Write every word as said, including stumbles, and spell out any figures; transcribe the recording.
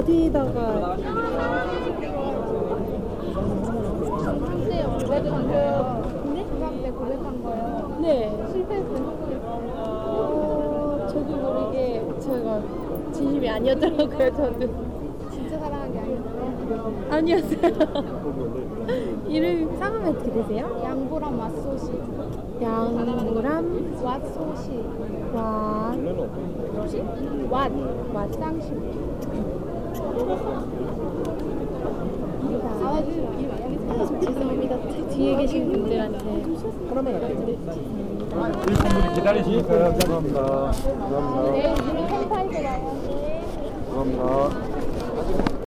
어디다가 한때 고백한 거요. 네? 중학교 때 고백한 거요. 네. 실패했어요. 어, 저도 모르게 제가 진심이 아니었더라고요. 저도 진짜 사랑한 게 아니었어요. 아니었어요. 이름 성함이 어떻게 되세요? 양보람 왓소시. 양보람 왓소시. 와 소시? 왓. 왓. 쌍시. 죄송합니다. 뒤에 계신 분들한테 일분분이 기다리시니까요. 죄송합니다. 감사합니다. 네, 우리 펜파이브 나요. 감사합니다.